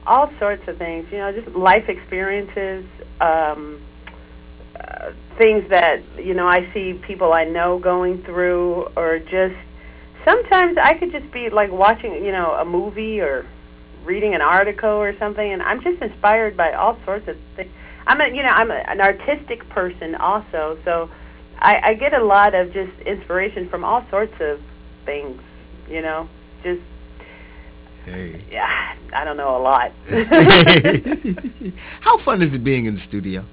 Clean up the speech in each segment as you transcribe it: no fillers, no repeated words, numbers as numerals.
All sorts of things, just life experiences, um, things that, I see people I know going through, or just sometimes I could just be like watching, a movie or reading an article or something, and I'm just inspired by all sorts of things. I'm an artistic person also, so I get a lot of just inspiration from all sorts of things, just Hey. yeah, I don't know a lot. How fun is it being in the studio?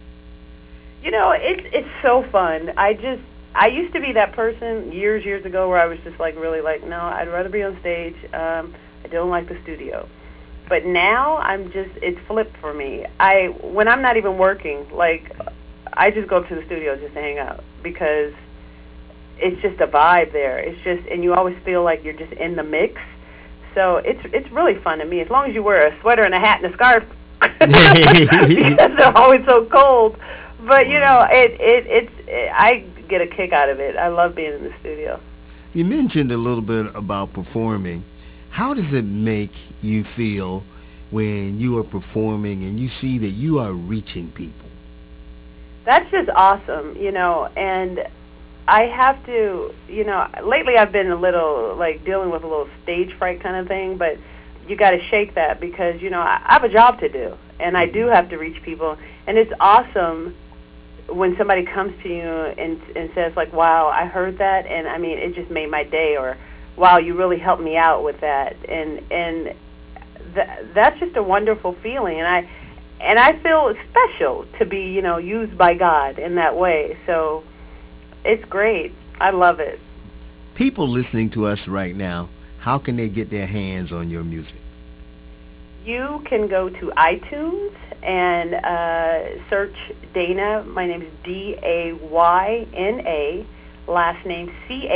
It's so fun. I used to be that person years ago where I was just like really like, no, I'd rather be on stage. I don't like the studio. But now it's flipped for me. When I'm not even working, like I just go to the studio just to hang out because it's just a vibe there. And you always feel like you're just in the mix. So it's really fun to me as long as you wear a sweater and a hat and a scarf because they're always so cold. But Wow. I get a kick out of it. I love being in the studio. You mentioned a little bit about performing. How does it make you feel when you are performing and you see that you are reaching people? That's just awesome, and I have to, lately I've been a little like dealing with a little stage fright kind of thing, but you got to shake that because, I have a job to do and I do have to reach people, and it's awesome when somebody comes to you and says like, "Wow, I heard that, and I mean, it just made my day," or "Wow, you really helped me out with that," and that's just a wonderful feeling, and I feel special to be, used by God in that way. So it's great. I love it. People listening to us right now, how can they get their hands on your music? You can go to iTunes and search Dana. My name is Dayna. Last name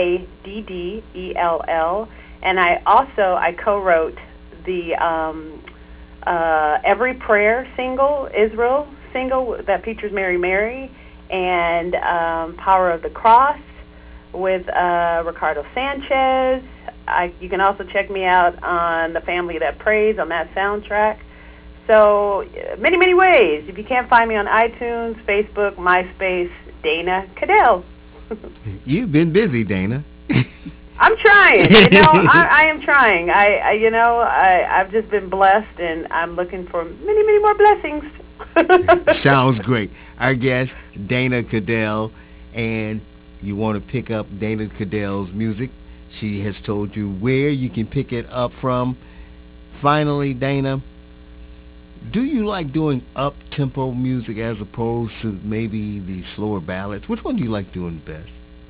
Caddell. And I co-wrote the Every Prayer single, Israel single that features Mary Mary, and Power of the Cross with Ricardo Sanchez. You can also check me out on The Family That Prays on that soundtrack. So many, many ways. If you can't find me on iTunes, Facebook, MySpace, Dana Caddell. You've been busy, Dana. I'm trying. I am trying. I've just been blessed, and I'm looking for many, many more blessings. Sounds great. Our guest, Dana Caddell, and you want to pick up Dana Caddell's music. She has told you where you can pick it up from. Finally, Dana, do you like doing up-tempo music as opposed to maybe the slower ballads? Which one do you like doing best?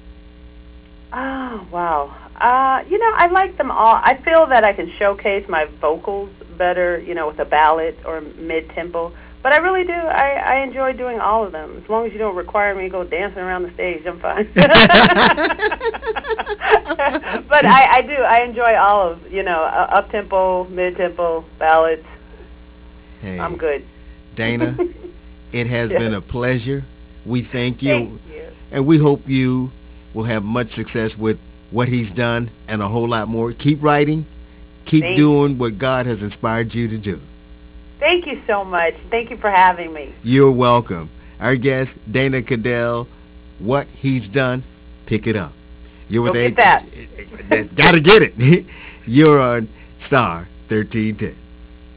Oh, wow. I like them all. I feel that I can showcase my vocals better, with a ballad or mid-tempo. But I really do. I enjoy doing all of them. As long as you don't require me to go dancing around the stage, I'm fine. But I do. I enjoy all of, up-tempo, mid-tempo, ballads. I'm Hey, good. Dana, it has been Yes. a pleasure. We thank Thank you, you. and we hope you will have much success with what he's done and a whole lot more. Keep writing. Keep Thank you. doing what God has inspired you to do. Thank you so much. Thank you for having me. You're welcome. Our guest, Dana Caddell, what he's done, pick it up. You're Go with get that. Gotta get it. You're on Star 1310.